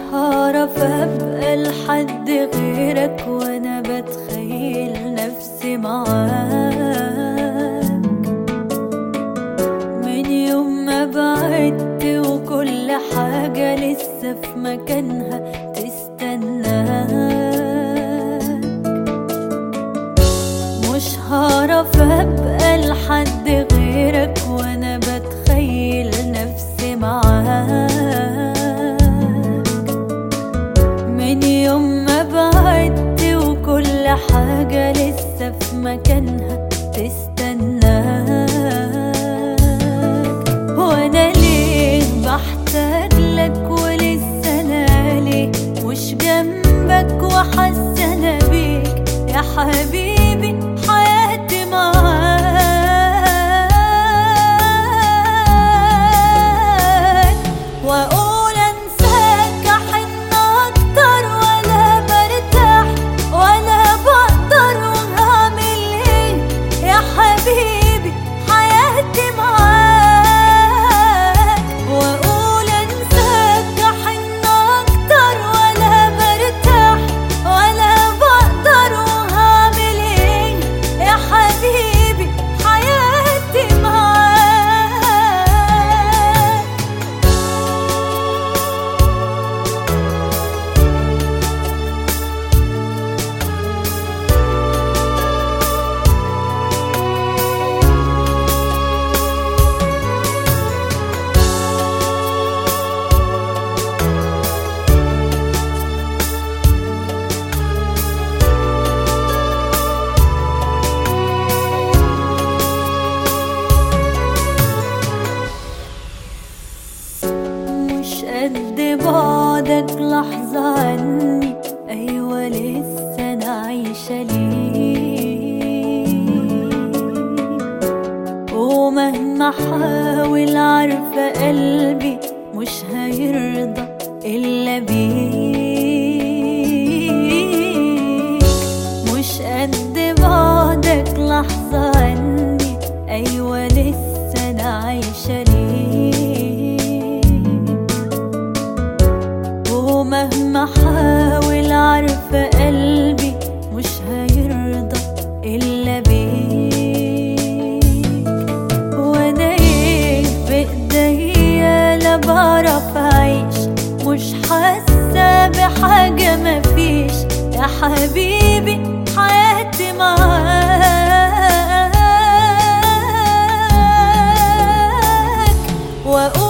هعرف ابقى لحد غيرك وانا بتخيل نفسي معاك. من يوم ما بعدت وكل حاجة لسه في مكانها تستناك، مش هعرف ابقى لحد غيرك وانا بتخيل نفسي معاك. من يوم ما بعدت وكل حاجة لسه في مكانها تستناك. وانا ليه بحتاج لك ولسه انا ليه مش جنبك وحاسة انا بيك يا حبيبي حياتي معاك. واقول انساك احن اكتر ولا برتاح ولا بقدر وهعمل ايه يا حبيبي حياتي معاك. واقول انساك احن اكتر ولا برتاح ولا بقدر وهعمل ايه يا حبيبي حياتي معاك. مش قد بعدك لحظة عني، أيوة لسه أنا عايشة ليك. ومهما حاول عارفة قلبي مش هيرضى إلا بيك. مش قد بعدك لحظة عني، أيوة لسه أنا عايشة ليك. ومهما حاول عارفة قلبي مش هيرضى إلا بيك. وانا ايه بإيديا لا بعرف أعيش، مش حاسة بحاجة مفيش يا حبيبي حياتي معاك.